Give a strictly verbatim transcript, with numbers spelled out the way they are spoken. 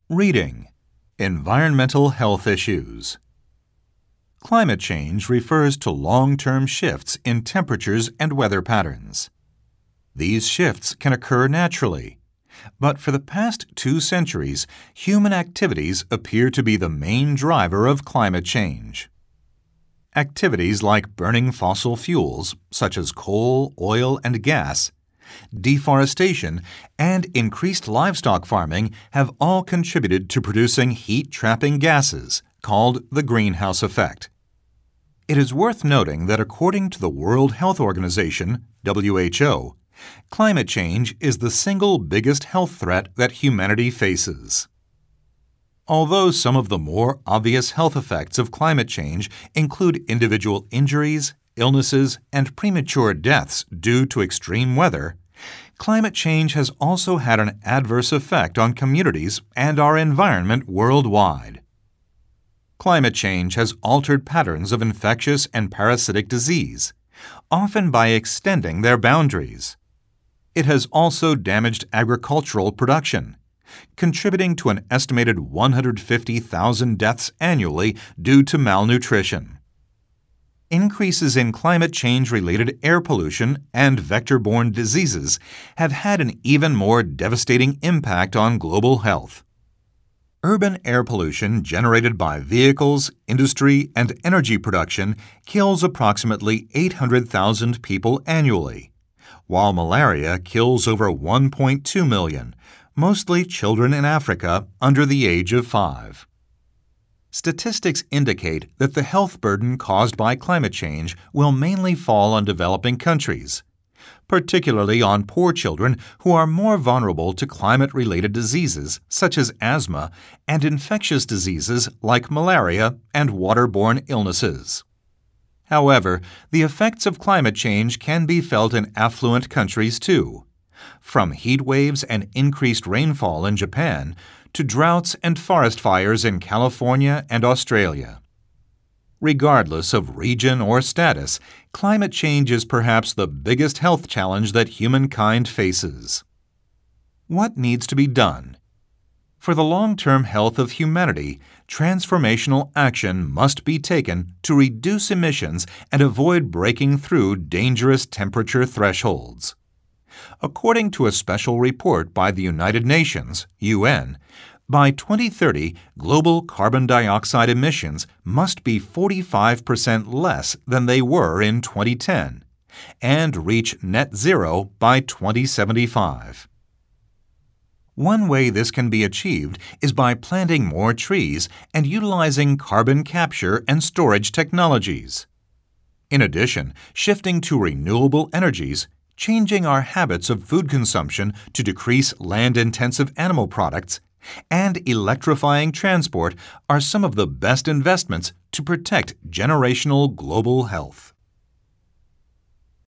Reading: Environmental health issues. Climate change refers to long-term shifts in temperatures and weather patterns. These shifts can occur naturally, but for the past two centuries, human activities appear to be the main driver of climate change. Activities like burning fossil fuels, such as coal, oil, and gas, deforestation, and increased livestock farming have all contributed to producing heat-trapping gases, called the greenhouse effect. It is worth noting that according to the World Health Organization, W H O, climate change is the single biggest health threat that humanity faces. Although some of the more obvious health effects of climate change include individual injuries, illnesses, and premature deaths due to extreme weather, climate change has also had an adverse effect on communities and our environment worldwide. Climate change has altered patterns of infectious and parasitic disease, often by extending their boundaries. It has also damaged agricultural production, contributing to an estimated one hundred fifty thousand deaths annually due to malnutrition. Increases in climate change-related air pollution and vector-borne diseases have had an even more devastating impact on global health. Urban air pollution generated by vehicles, industry, and energy production kills approximately eight hundred thousand people annually, while malaria kills over one point two million, mostly children in Africa under the age of five. Statistics indicate that the health burden caused by climate change will mainly fall on developing countries, particularly on poor children who are more vulnerable to climate-related diseases such as asthma and infectious diseases like malaria and waterborne illnesses. However, the effects of climate change can be felt in affluent countries too, from heat waves and increased rainfall in Japan to droughts and forest fires in California and Australia. Regardless of region or status, climate change is perhaps the biggest health challenge that humankind faces. What needs to be done? For the long-term health of humanity, transformational action must be taken to reduce emissions and avoid breaking through dangerous temperature thresholds. According to a special report by the United Nations, U N, by twenty thirty, global carbon dioxide emissions must be forty-five percent less than they were in twenty ten and reach net zero by twenty seventy-five. One way this can be achieved is by planting more trees and utilizing carbon capture and storage technologies. In addition, shifting to renewable energies, changing our habits of food consumption to decrease land-intensive animal products, and electrifying transport are some of the best investments to protect generational global health.